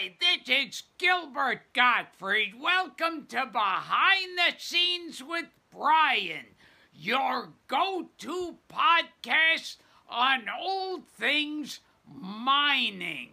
Hi, this is Gilbert Gottfried. Welcome to Behind the Scenes with Brian, your go-to podcast on all things mining.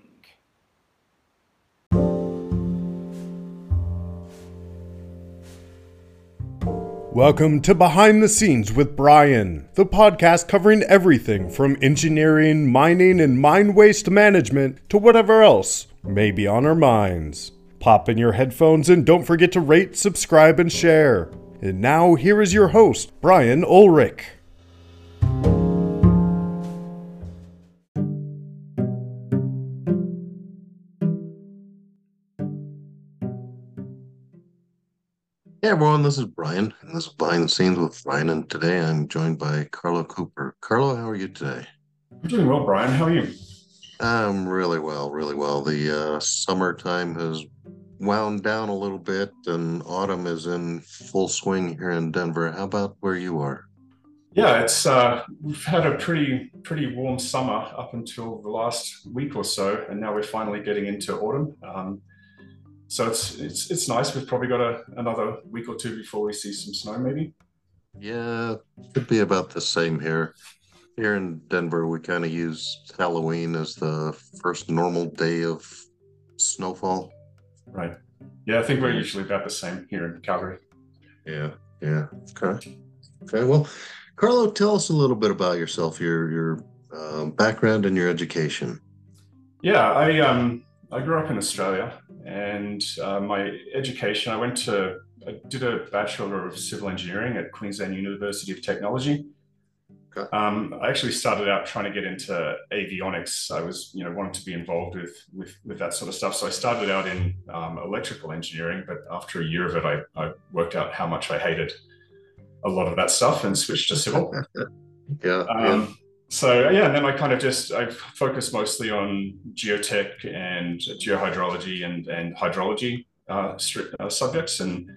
Welcome to Behind the Scenes with Brian, the podcast covering everything from engineering, mining, and mine waste management to whatever else may be on our minds. Pop in your headphones and don't forget to rate, subscribe, and share. And now, here is your host, Brian Ulrich. Hey everyone, this is Brian, and this is Behind the Scenes with Brian, and today I'm joined by Carlo Cooper. Carlo, how are you today? I'm doing well, Brian. How are you? I'm really well, really well. The summertime has wound down a little bit, and autumn is in full swing here in Denver. How about where you are? Yeah, it's we've had a pretty warm summer up until the last week or so, and now we're finally getting into autumn. So it's nice. We've probably got another week or two before we see some snow, maybe. Yeah, could be about the same here. Here in Denver, we kind of use Halloween as the first normal day of snowfall. Right. Yeah, I think we're usually about the same here in Calgary. Yeah. Okay. Well, Carlo, tell us a little bit about yourself, your background and your education. Yeah, I grew up in Australia, and my education, I did a Bachelor of Civil Engineering at Queensland University of Technology. Okay. I actually started out trying to get into avionics. I was, wanted to be involved with that sort of stuff. So I started out in electrical engineering, but after a year of it, I worked out how much I hated a lot of that stuff and switched to civil. Yeah. So yeah, and then I focused mostly on geotech and geohydrology and hydrology subjects, and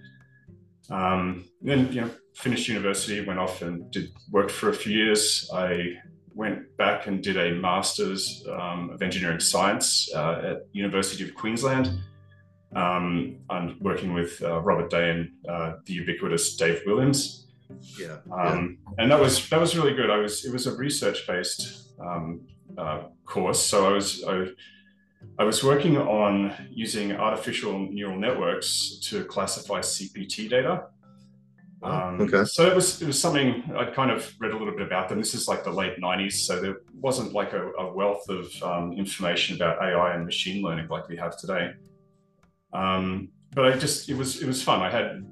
then finished university, went off and worked for a few years. I went back and did a master's of engineering science at University of Queensland. I'm working with Robert Day and the ubiquitous Dave Williams. And that was really good. It was a research-based course. So I was working on using artificial neural networks to classify CPT data. Okay. So it was something I'd kind of read a little bit about them. This is like the late 90s, so there wasn't like a wealth of information about AI and machine learning like we have today. But it was fun.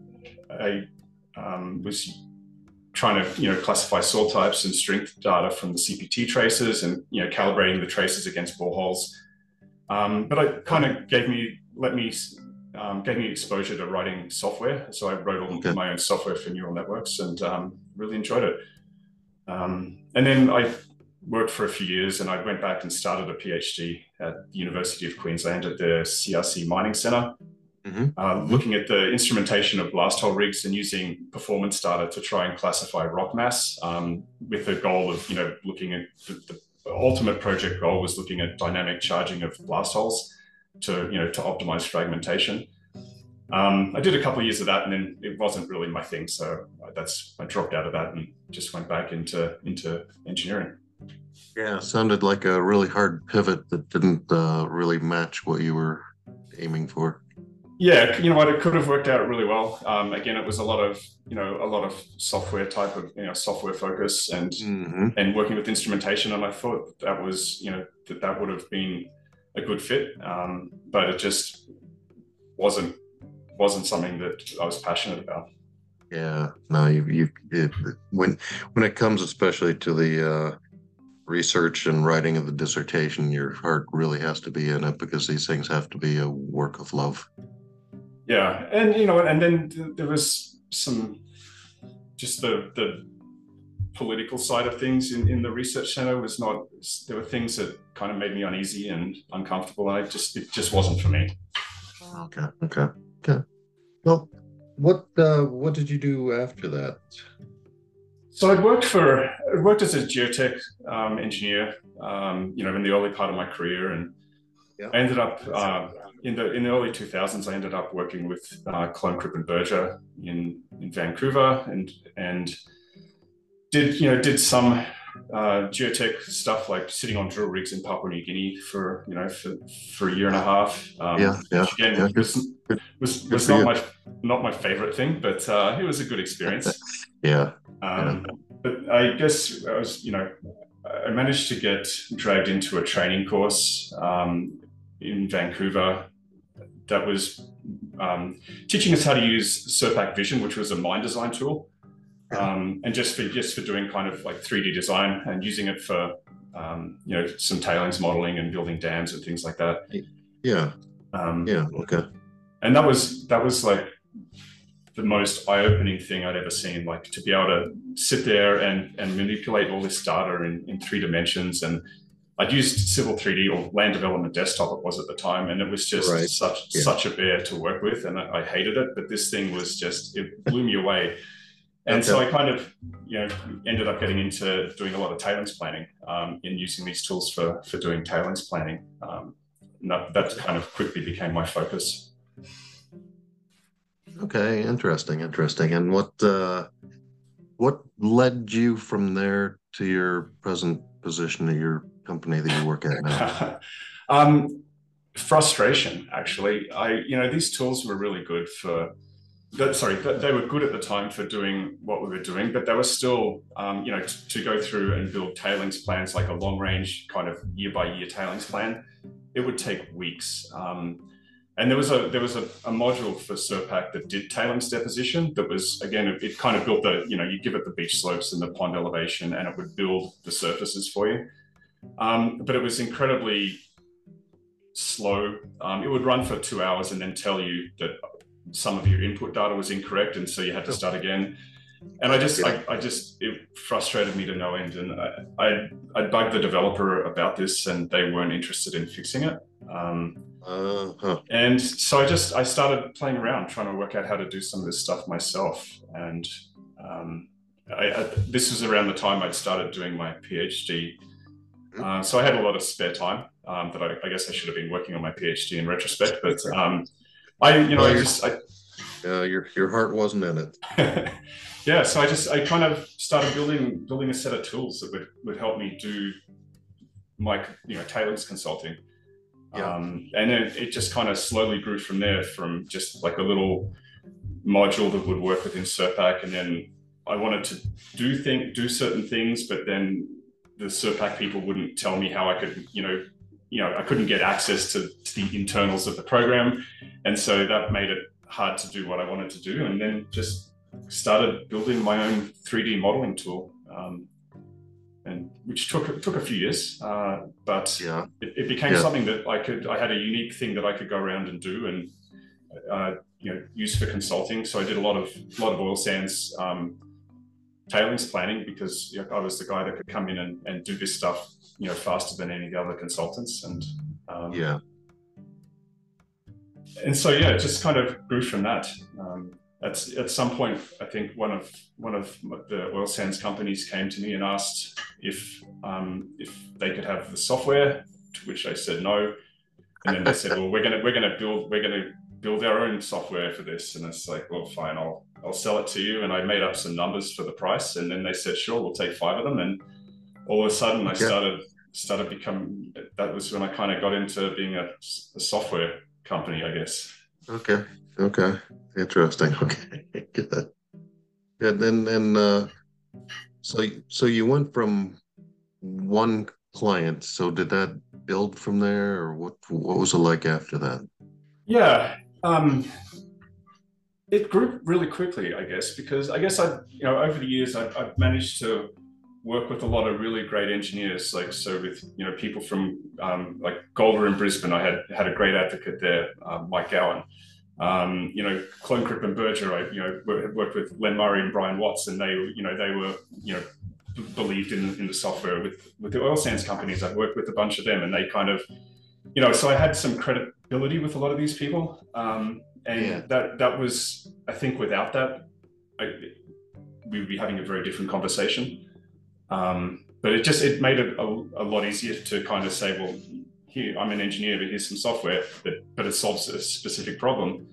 I was trying to classify soil types and strength data from the CPT traces, and calibrating the traces against boreholes. But it kind of gave me exposure to writing software. So I wrote all my own software for neural networks, and really enjoyed it. And then I worked for a few years, and I went back and started a PhD at the University of Queensland at the CRC Mining Centre. Looking at the instrumentation of blast hole rigs and using performance data to try and classify rock mass, with the goal of looking at the ultimate project goal was looking at dynamic charging of blast holes to optimize fragmentation. I did a couple of years of that, and then it wasn't really my thing, so I dropped out of that and just went back into engineering. Yeah, sounded like a really hard pivot that didn't really match what you were aiming for. Yeah, you know what? It could have worked out really well. Again, it was a lot of software type of software focus and working with instrumentation, and I thought that was that would have been a good fit, but it just wasn't something that I was passionate about. Yeah, no, when it comes especially to the research and writing of the dissertation, your heart really has to be in it because these things have to be a work of love. Yeah, and and then there was some just the political side of things in the research center was not. There were things that kind of made me uneasy and uncomfortable, and it just wasn't for me. Okay. Well, what did you do after that? So I worked as a geotech engineer, in the early part of my career, and I ended up in the early 2000s. I ended up working with Clone Crippen Berger in Vancouver, and did some geotech stuff, like sitting on drill rigs in Papua New Guinea for a year and a half. Which again was not my favorite thing, but it was a good experience. But I guess I managed to get dragged into a training course in Vancouver that was teaching us how to use Serpac Vision, which was a mine design tool. And just for doing kind of like 3D design and using it for some tailings modeling and building dams and things like that. Okay. And that was like the most eye-opening thing I'd ever seen. Like, to be able to sit there and manipulate all this data in 3 dimensions. And I'd used Civil 3D, or Land Development Desktop it was at the time, and it was just such a bear to work with, and I hated it. But this thing was it blew me away. And so I kind of, ended up getting into doing a lot of tailings planning and using these tools for doing tailings planning. And that kind of quickly became my focus. Okay, interesting. And what led you from there to your present position at your company that you work at now? Frustration, actually. These tools were really good they were good at the time for doing what we were doing, but they were still, to go through and build tailings plans, like a long range kind of year by year tailings plan, it would take weeks. And there was a module for Serpac that did tailings deposition that was, again, it kind of built you give it the beach slopes and the pond elevation, and it would build the surfaces for you. But it was incredibly slow. It would run for 2 hours and then tell you that some of your input data was incorrect, and so you had to start again. And it frustrated me to no end. And I bugged the developer about this, and they weren't interested in fixing it. And so I started playing around, trying to work out how to do some of this stuff myself. And this was around the time I'd started doing my PhD. So I had a lot of spare time that I guess I should have been working on my PhD in retrospect. But your heart wasn't in it. Yeah, so I kind of started building a set of tools that would help me do my tailings consulting. And then it just kind of slowly grew from there, from just like a little module that would work within Serpac. And then I wanted to do certain things, but then the Serpac people wouldn't tell me how I could, I couldn't get access to the internals of the program. And so that made it hard to do what I wanted to do. And then just started building my own 3D modeling tool. And which took a few years, but it became something that I had a unique thing that I could go around and do and use for consulting. So I did a lot of oil sands tailings planning, because I was the guy that could come in and do this stuff faster than any of the other consultants. And and so it just kind of grew from that. At some point, I think one of the oil sands companies came to me and asked if they could have the software, to which I said no. And then they said, "Well, we're gonna build our own software for this." And it's like, "Well, fine, I'll sell it to you." And I made up some numbers for the price, and then they said, "Sure, we'll take 5 of them." And all of a sudden, I started becoming. That was when I kind of got into being a software company, I guess. Okay. Interesting. Okay. Good. And so you went from one client. So did that build from there, or what was it like after that? Yeah. It grew really quickly, I guess, because I guess over the years I've managed to work with a lot of really great engineers, with people from like Golder in Brisbane. I had a great advocate there, Mike Gowan. Clone Crippen Berger, I worked with Len Murray and Brian Watts, and they were believed in the software. With the oil sands companies, I've worked with a bunch of them, and they kind of, so I had some credibility with a lot of these people. That was, I think, without that, we would be having a very different conversation. But it made it a lot easier to kind of say, well, here, I'm an engineer, but here's some software, but it solves a specific problem.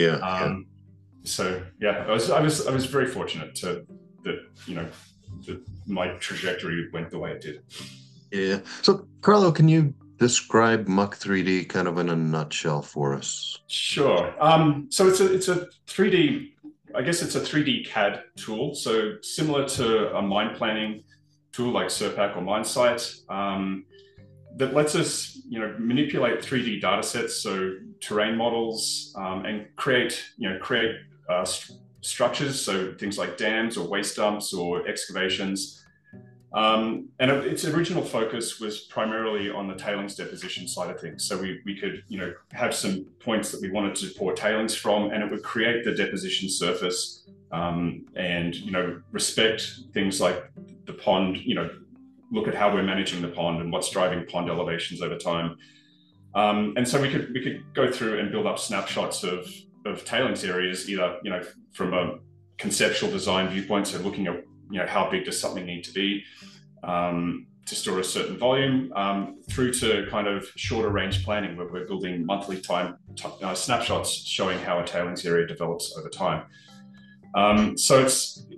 So yeah, I was very fortunate that my trajectory went the way it did. Yeah. So Carlo, can you describe Muck 3D kind of in a nutshell for us? Sure. So it's a 3D, I guess it's a 3D CAD tool. So similar to a mine planning tool like SERPAC or MineSight, that lets us, manipulate 3D data sets, so terrain models, and create structures, so things like dams or waste dumps or excavations. And its original focus was primarily on the tailings deposition side of things. So we could, have some points that we wanted to pour tailings from, and it would create the deposition surface, and, respect things like the pond, look at how we're managing the pond and what's driving pond elevations over time. And so we could go through and build up snapshots of tailings areas, either, from a conceptual design viewpoint, so looking at, how big does something need to be to store a certain volume, through to kind of shorter range planning, where we're building monthly snapshots showing how a tailings area develops over time. So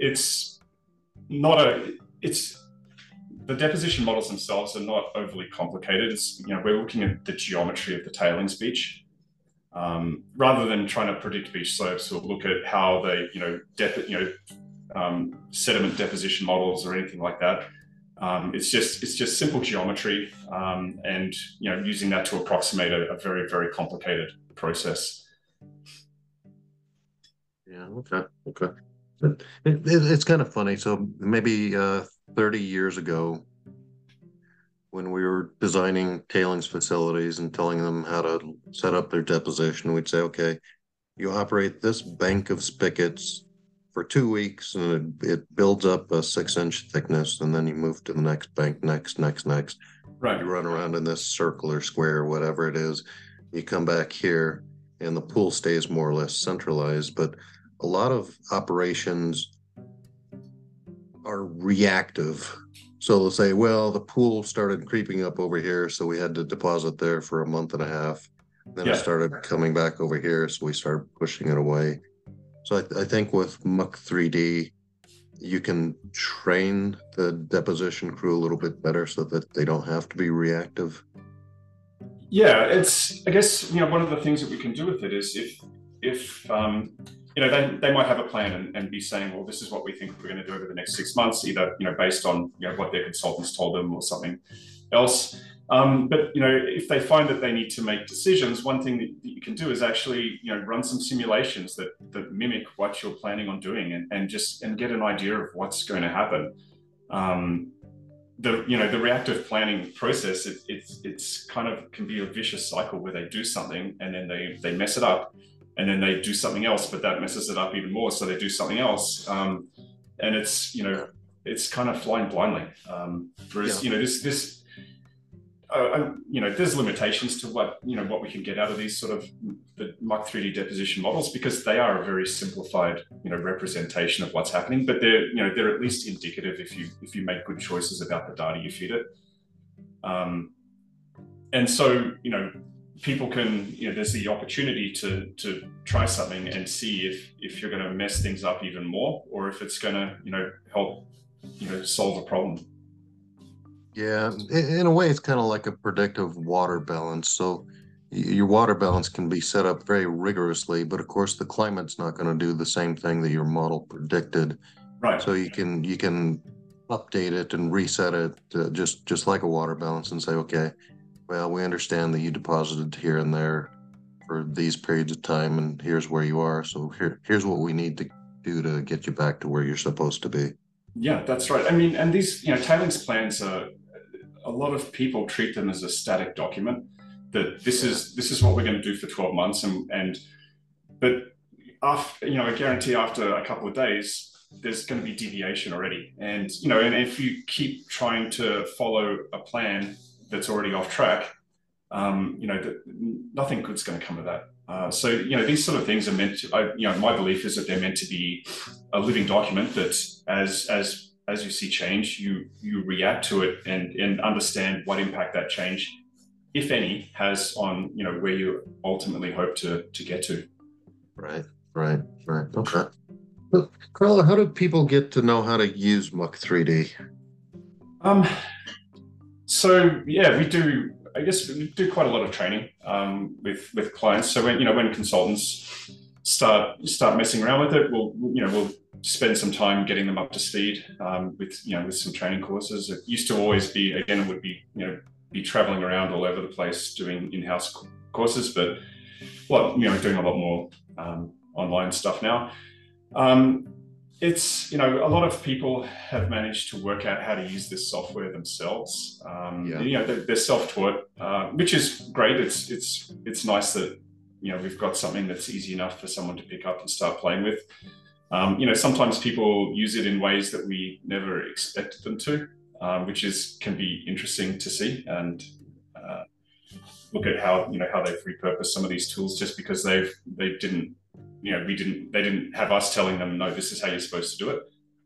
the deposition models themselves are not overly complicated. It's, we're looking at the geometry of the tailings beach. Rather than trying to predict beach slopes, we'll look at how they, sediment deposition models or anything like that. It's just simple geometry, and using that to approximate a very, very complicated process. Yeah. Okay. It's kind of funny. So maybe 30 years ago, when we were designing tailings facilities and telling them how to set up their deposition, we'd say, okay, you operate this bank of spigots for 2 weeks, and it builds up a 6-inch thickness, and then you move to the next bank, next. Right. You run around in this circle or square, whatever it is. You come back here, and the pool stays more or less centralized. But a lot of operations are reactive. So they'll say, well, the pool started creeping up over here, so we had to deposit there for a month and a half. Then it started coming back over here, so we started pushing it away. So I think with Muck 3D, you can train the deposition crew a little bit better so that they don't have to be reactive. Yeah, I guess, one of the things that we can do with it is if they might have a plan and be saying, well, this is what we think we're going to do over the next 6 months, either, based on, what their consultants told them or something else. But, if they find that they need to make decisions, one thing that you can do is actually, run some simulations that mimic what you're planning on doing and get an idea of what's going to happen. The reactive planning process, it's kind of can be a vicious cycle where they do something and then they mess it up, and then they do something else, but that messes it up even more. So they do something else. And it's, it's kind of flying blindly. Whereas, there's limitations to what we can get out of these sort of the Muck 3D deposition models, because they are a very simplified, representation of what's happening, but they're at least indicative if you make good choices about the data you feed it. And so, people can, there's the opportunity to try something and see if you're going to mess things up even more, or if it's going to, help, solve a problem. Yeah, in a way, it's kind of like a predictive water balance. So your water balance can be set up very rigorously, but of course the climate's not going to do the same thing that your model predicted. Right. So you can update it and reset it just like a water balance and say, okay, well, we understand that you deposited here and there for these periods of time, and here's where you are. So here's what we need to do to get you back to where you're supposed to be. Yeah, that's right. I mean, and these, tailings plans are, a lot of people treat them as a static document, that this is what we're going to do for 12 months. But after, I guarantee after a couple of days, there's going to be deviation already. And, and if you keep trying to follow a plan that's already off track, nothing good's going to come of that. So, these sort of things are meant to, my belief is that they're meant to be a living document that as you see change, you react to it and understand what impact that change if any, has on where you ultimately hope to get to. Right. Okay. But Carla, how do people get to know how to use Muck 3D? So yeah, we do. I guess we do quite a lot of training with clients. So when consultants start messing around with it, we'll spend some time getting them up to speed with some training courses. It used to always be, again, it would be traveling around all over the place doing in-house courses, but doing a lot more online stuff now. It's a lot of people have managed to work out how to use this software themselves. They're self-taught, which is great. It's nice that we've got something that's easy enough for someone to pick up and start playing with. Sometimes people use it in ways that we never expected them to, which can be interesting to see and look at how they've repurposed some of these tools just because they didn't have us telling them, no, this is how you're supposed to do it.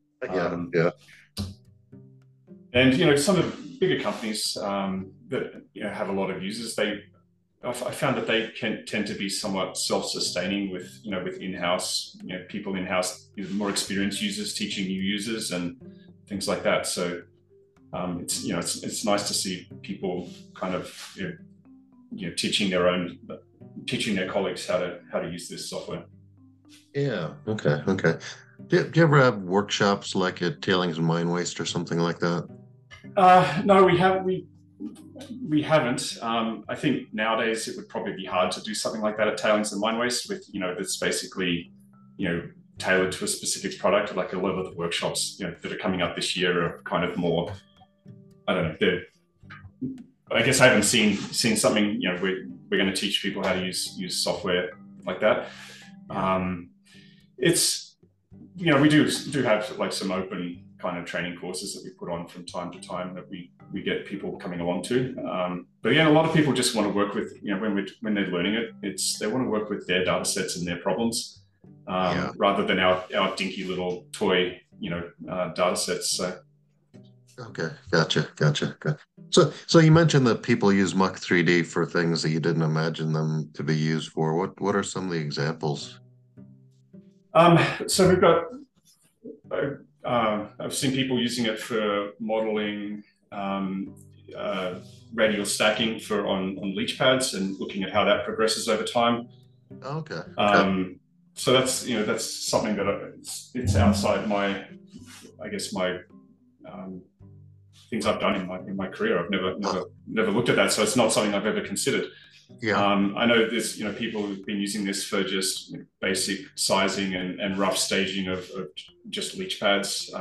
And some of the bigger companies that have a lot of users, I found that they can tend to be somewhat self-sustaining with in-house people in-house, more experienced users teaching new users and things like that. So it's nice to see people kind of teaching their colleagues how to use this software. Yeah. Okay. Do you ever have workshops like at Tailings and Mine Waste or something like that? No, we haven't. I think nowadays it would probably be hard to do something like that at Tailings and Mine Waste with that's basically tailored to a specific product. Like a lot of the workshops that are coming up this year are kind of more, I don't know. I guess I haven't seen something we're going to teach people how to use software like that. It's we do have like some open kind of training courses that we put on from time to time that we get people coming along to. But again, a lot of people just want to work with when they're learning it, they want to work with their data sets and their problems rather than our dinky little toy data sets. So. Okay, gotcha. So you mentioned that people use Muck 3D for things that you didn't imagine them to be used for. What are some of the examples? So we've got. I've seen people using it for modeling radial stacking on leach pads and looking at how that progresses over time. Okay. So that's something that it's outside my things I've done in my career. I've never looked at that, so it's not something I've ever considered. Yeah. I know there's people who've been using this for just basic sizing and rough staging of just leach pads,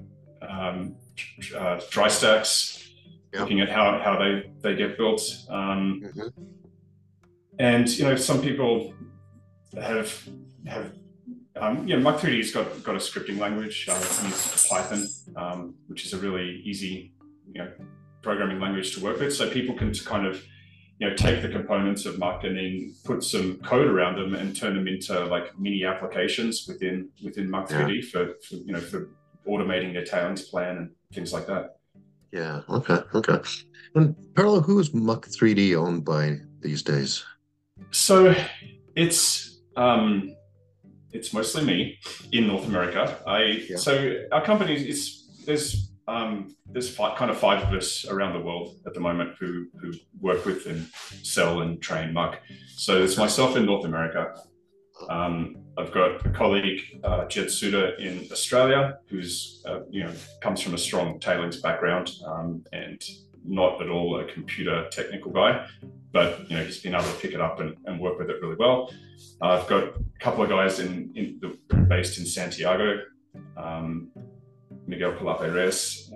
dry stacks, looking at how they get built. And some people have Muck 3D's got a scripting language. It's used Python, which is a really easy programming language to work with. So people can kind of take the components of Muck and then put some code around them and turn them into like mini applications within Muck 3D for automating their tailings plan and things like that. Yeah. Okay. And Carla, who is Muck 3D owned by these days? So it's mostly me in North America. So our company there's kind of five of us around the world at the moment who work with and sell and train Muck. So it's myself in North America. I've got a colleague, Jed Suda, in Australia, who's comes from a strong tailings background and not at all a computer technical guy, but he's been able to pick it up and work with it really well. I've got a couple of guys based in Santiago. Miguel Palape-Reyes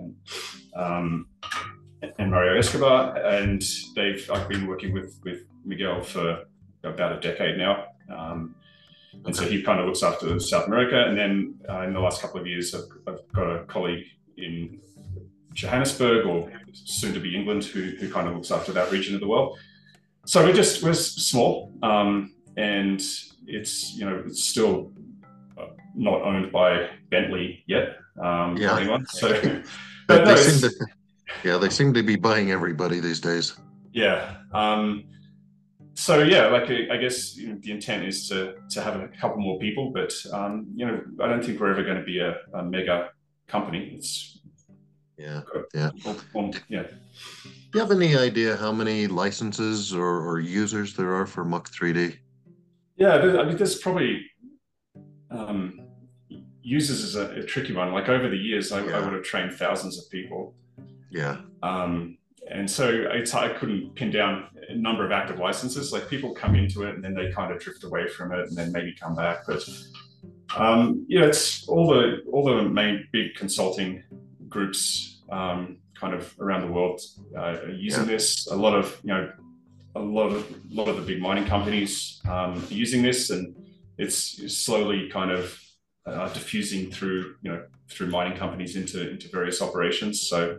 and Mario Escobar, and I've been working with Miguel for about a decade now, and so he kind of looks after South America. And then in the last couple of years, I've got a colleague in Johannesburg, or soon to be England, who kind of looks after that region of the world. So we're small, and it's still not owned by Bentley yet. Anyone. So, but they seem to be buying everybody these days. Yeah. So yeah, like I guess the intent is to have a couple more people, but I don't think we're ever going to be a mega company. It's Yeah, yeah. yeah. Do you have any idea how many licenses or users there are for Muck 3D? Yeah, I mean, there's probably um, users is a tricky one. Like over the years, I would have trained thousands of people. Yeah. And so I couldn't pin down a number of active licenses. Like people come into it and then they kind of drift away from it and then maybe come back. But it's all the main big consulting groups kind of around the world are using this. A lot of the big mining companies are using this, and it's slowly kind of diffusing through mining companies into various operations. So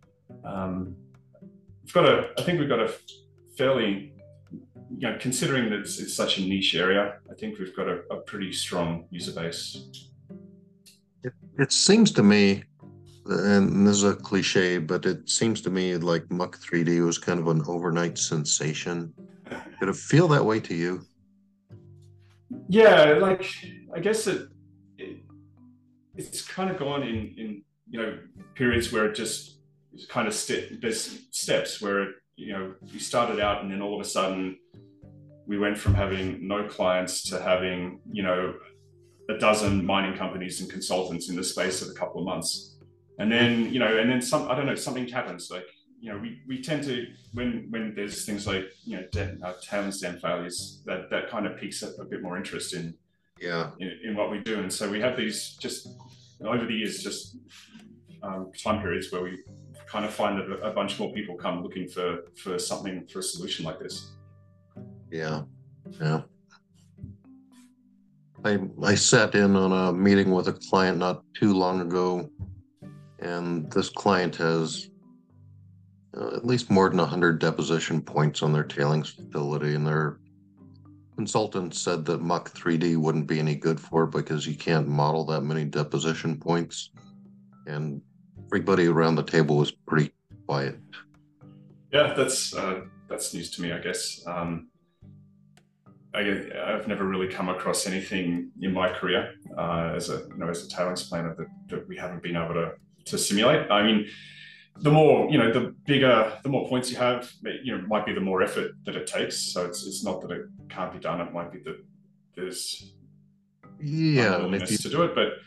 I think we've got a fairly, considering that it's such a niche area, I think we've got a pretty strong user base. It seems to me, and this is a cliche, but it seems to me like Muck 3D was kind of an overnight sensation. Did it feel that way to you? Yeah, like I guess it's kind of gone in periods where it just kind of there's steps where we started out and then all of a sudden we went from having no clients to having a dozen mining companies and consultants in the space of a couple of months, and then something happens. Like we tend to when there's things like tailings dam failures that kind of piques a bit more interest in what we do, and so we have these just over the years time periods where we kind of find that a bunch more people come looking for a solution like this. Yeah. I sat in on a meeting with a client not too long ago, and this client has at least more than 100 deposition points on their tailings facility, and their consultant said that Muck 3D wouldn't be any good for it because you can't model that many deposition points, and everybody around the table was pretty quiet. Yeah, that's news to me, I guess. I've never really come across anything in my career as a tailings planner that we haven't been able to simulate. I mean, the more the more points you have, might be the more effort that it takes. So it's not that it can't be done. It might be that there's unwillingness to do it. But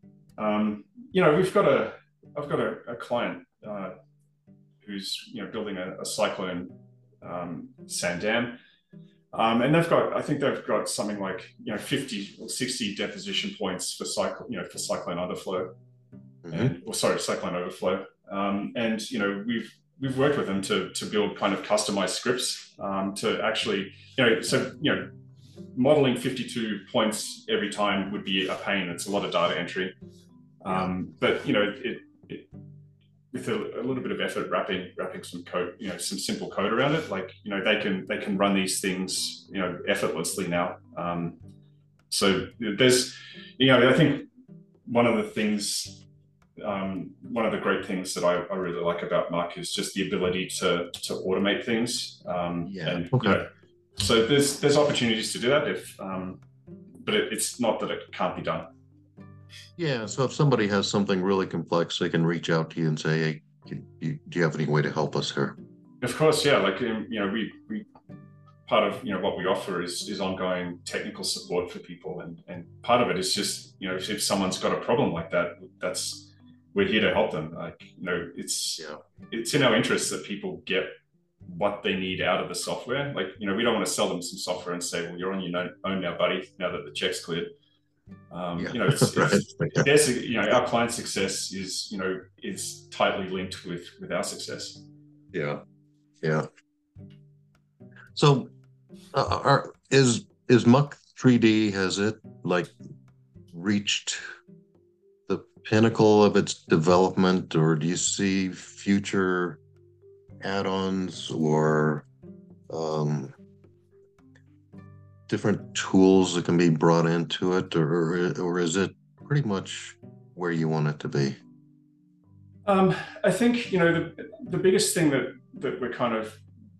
I've got a client who's building a cyclone sand dam. And I think they've got something like 50 or 60 deposition points for cyclone underflow, cyclone overflow. And we've worked with them to build kind of customized scripts to actually modeling 52 points every time would be a pain. It's a lot of data entry, but with a little bit of effort, wrapping some code, some simple code around it, like they can run these things effortlessly now. So there's I think one of the great things that I really like about Muck is just the ability to automate things. So there's opportunities to do that but it's not that it can't be done. Yeah, so if somebody has something really complex, they can reach out to you and say, hey, do you have any way to help us here? Of course, yeah. Like, we part of, what we offer is ongoing technical support for people. And part of it is just, if someone's got a problem like that, we're here to help them. Like, it's in our interest that people get what they need out of the software. Like, we don't want to sell them some software and say, well, you're on your own now, buddy, now that the check's cleared. Our client success is tightly linked with our success. Yeah. So, is Muck 3D, has it reached the pinnacle of its development, or do you see future add-ons or different tools that can be brought into it, or is it pretty much where you want it to be? I think the biggest thing that we're kind of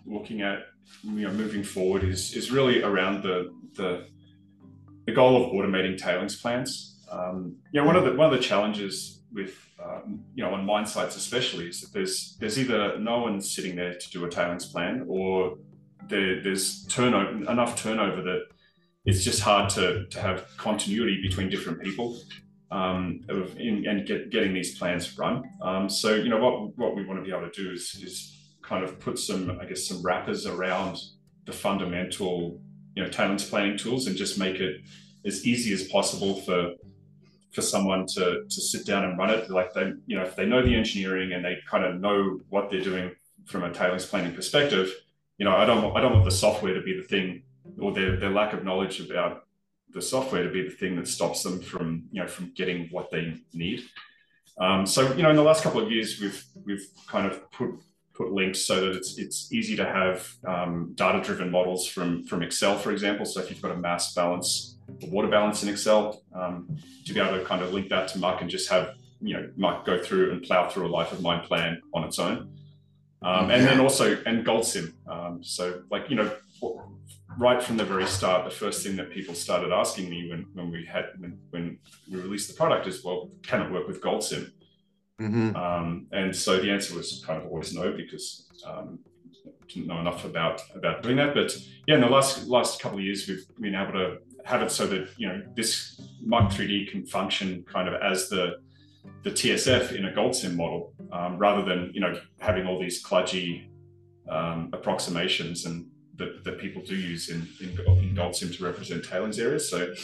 looking at, moving forward is really around the goal of automating tailings plants. One of the challenges with on mine sites especially is that there's either no one sitting there to do a tailings plan, or there's enough turnover that it's just hard to have continuity between different people and getting these plans run. So what we want to be able to do is kind of put some wrappers around the fundamental tailings planning tools, and just make it as easy as possible for someone to sit down and run it. Like if they know the engineering and they kind of know what they're doing from a tailings planning perspective, I don't want the software to be the thing, or their lack of knowledge about the software to be the thing that stops them from getting what they need. So in the last couple of years, we've kind of put links so that it's easy to have data-driven models from Excel, for example. So if you've got a mass balance, a water balance in Excel, to be able to kind of link that to Muck and just have Muck go through and plow through a life of mine plan on its own. And then also, and GoldSim. So right from the very start, the first thing that people started asking me when we released the product is, well, can it work with GoldSim? Mm-hmm. And so the answer was kind of always no, because didn't know enough about doing that. But in the last couple of years, we've been able to have it so that this Muck 3D can function kind of as the TSF in a GoldSim model, rather than having all these kludgy approximations and that people do use in GoldSim to represent tailings areas. So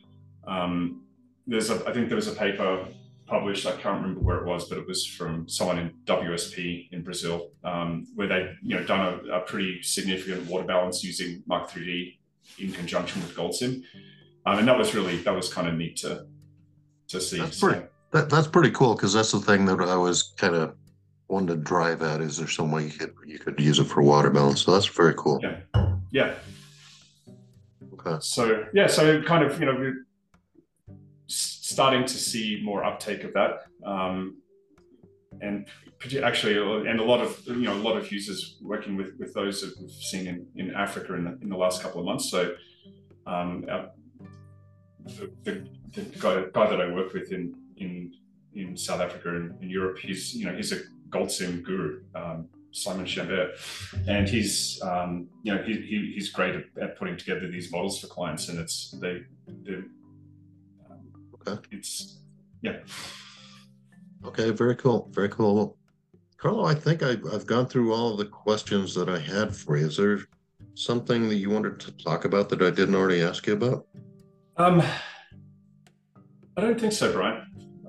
I think there was a paper published, I can't remember where it was, but it was from someone in WSP in Brazil, where they've done a pretty significant water balance using Muck 3D in conjunction with GoldSim, and that was kind of neat to see. That's pretty cool, because that's the thing that I was kind of wanted to drive at. Is there some way you could use it for water balance? So that's very cool. Yeah. Okay. So kind of we're starting to see more uptake of that, and actually, and a lot of users working with those that we've seen in Africa in the last couple of months. So the guy that I work with in South Africa and in Europe, he's a GoldSim guru, Simon Chambert, and he's great at putting together these models for clients, and Okay, very cool, very cool. Carlo, I think I've gone through all of the questions that I had for you. Is there something that you wanted to talk about that I didn't already ask you about? I don't think so, Brian.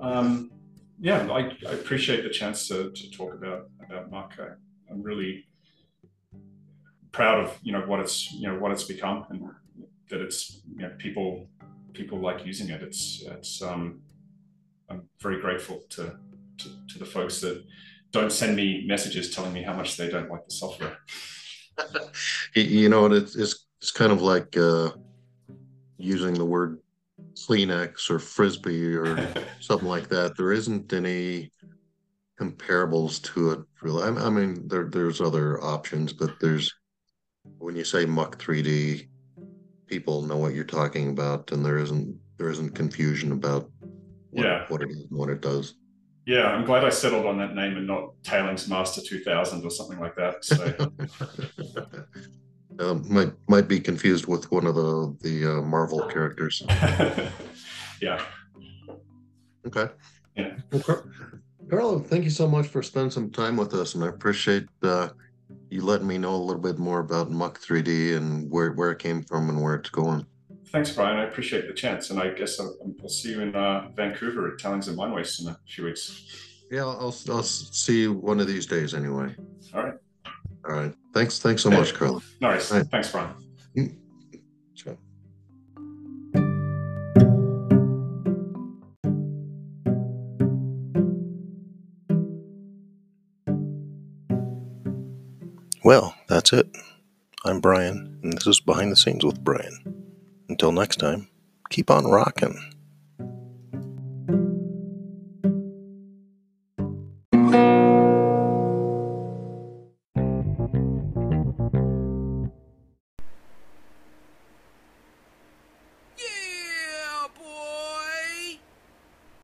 I appreciate the chance to talk about Muck. I'm really proud of what it's become, and that it's people like using it. It's I'm very grateful to the folks that don't send me messages telling me how much they don't like the software. It's kind of like using the word Kleenex or Frisbee or something like that. There isn't any comparables to it, really. I mean, there's other options, but when you say Muck 3D, people know what you're talking about, and there isn't confusion about what it is and what it does. Yeah, I'm glad I settled on that name and not Tailings Master 2000 or something like that. So might be confused with one of the Marvel characters. Yeah. Okay. Yeah. Well, Carlo, thank you so much for spending some time with us, and I appreciate you letting me know a little bit more about Muck 3D and where it came from and where it's going. Thanks, Brian. I appreciate the chance, and I guess I'll see you in Vancouver at Tailings and Mine Waste in a few weeks. Yeah, I'll see you one of these days anyway. All right. Thanks so much, Carlo. No worries. Right. Thanks, Brian. Sure. Well, that's it. I'm Brian, and this is Behind the Scenes with Brian. Until next time, keep on rocking.